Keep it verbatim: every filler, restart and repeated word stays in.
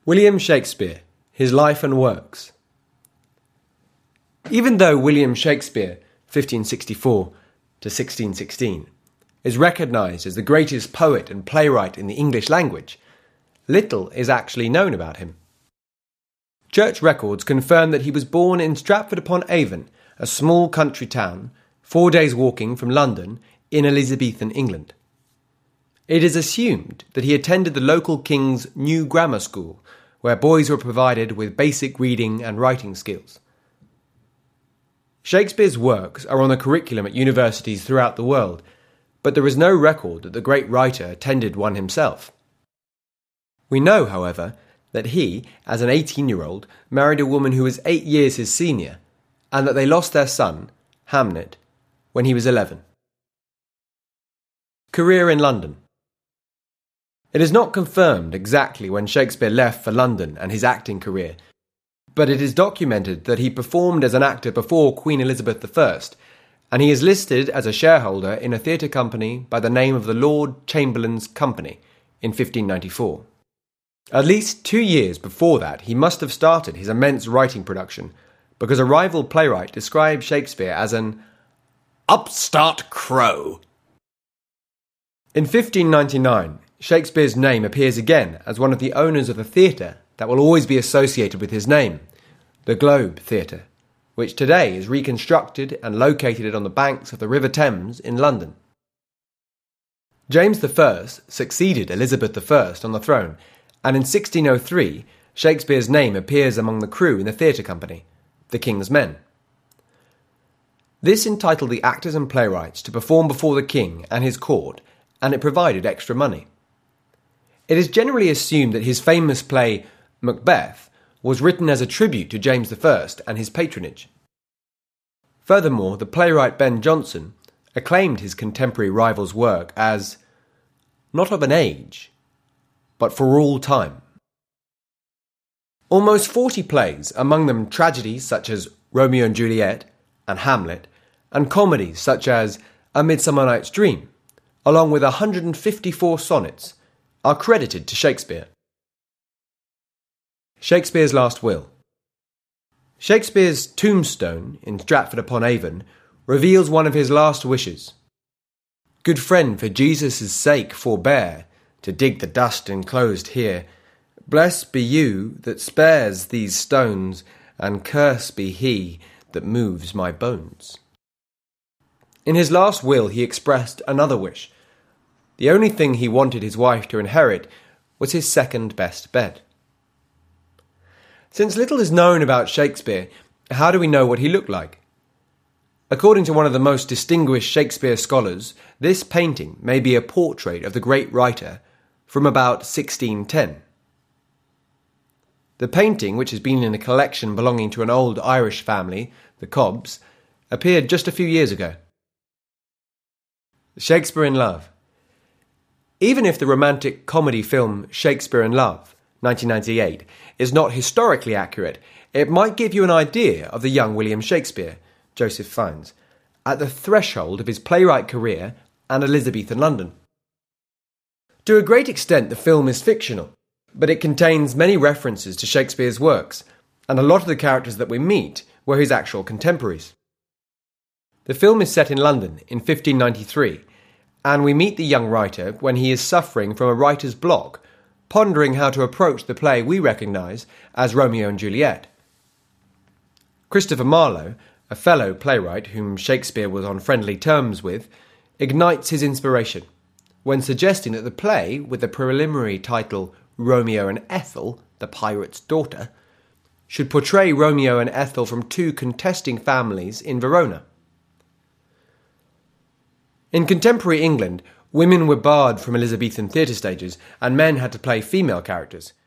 William Shakespeare, His Life and Works. Even though William Shakespeare, fifteen sixty-four to sixteen sixteen, is recognised as the greatest poet and playwright in the English language, little is actually known about him. Church records confirm that he was born in Stratford-upon-Avon, a small country town, four days' walking from London, in Elizabethan England. It is assumed that he attended the local King's New Grammar School, where boys were provided with basic reading and writing skills. Shakespeare's works are on the curriculum at universities throughout the world, but there is no record that the great writer attended one himself. We know, however, that he, as an eighteen-year-old, married a woman who was eight years his senior, and that they lost their son, Hamnet, when he was eleven. Career in London. It is not confirmed exactly when Shakespeare left for London and his acting career, but it is documented that he performed as an actor before Queen Elizabeth the First, and he is listed as a shareholder in a theatre company by the name of the Lord Chamberlain's Company in fifteen ninety-four. At least two years before that, he must have started his immense writing production, because a rival playwright described Shakespeare as an upstart crow. In fifteen ninety-nine, Shakespeare's name appears again as one of the owners of a theatre that will always be associated with his name, the Globe Theatre, which today is reconstructed and located on the banks of the River Thames in London. James the First succeeded Elizabeth the First on the throne, and in sixteen oh three, Shakespeare's name appears among the crew in the theatre company, the King's Men. This entitled the actors and playwrights to perform before the king and his court, and it provided extra money. It is generally assumed that his famous play, Macbeth, was written as a tribute to James the First and his patronage. Furthermore, the playwright Ben Jonson acclaimed his contemporary rival's work as not of an age, but for all time. Almost forty plays, among them tragedies such as Romeo and Juliet and Hamlet, and comedies such as A Midsummer Night's Dream, along with one hundred fifty-four sonnets, are credited to Shakespeare. Shakespeare's Last Will. Shakespeare's tombstone in Stratford-upon-Avon reveals one of his last wishes. Good friend, for Jesus' sake forbear to dig the dust enclosed here. Blessed be you that spares these stones, and cursed be he that moves my bones. In his last will he expressed another wish. The only thing he wanted his wife to inherit was his second-best bed. Since little is known about Shakespeare, how do we know what he looked like? According to one of the most distinguished Shakespeare scholars, this painting may be a portrait of the great writer from about sixteen ten. The painting, which has been in a collection belonging to an old Irish family, the Cobbs, appeared just a few years ago. Shakespeare in Love. Even if the romantic comedy film Shakespeare in Love, nineteen ninety-eight, is not historically accurate, it might give you an idea of the young William Shakespeare, Joseph Fiennes, at the threshold of his playwright career and Elizabethan London. To a great extent the film is fictional, but it contains many references to Shakespeare's works, and a lot of the characters that we meet were his actual contemporaries. The film is set in London in fifteen ninety-three, and we meet the young writer when he is suffering from a writer's block, pondering how to approach the play we recognise as Romeo and Juliet. Christopher Marlowe, a fellow playwright whom Shakespeare was on friendly terms with, ignites his inspiration when suggesting that the play, with the preliminary title Romeo and Ethel, the Pirate's Daughter, should portray Romeo and Ethel from two contesting families in Verona. In contemporary England, women were barred from Elizabethan theatre stages, and men had to play female characters.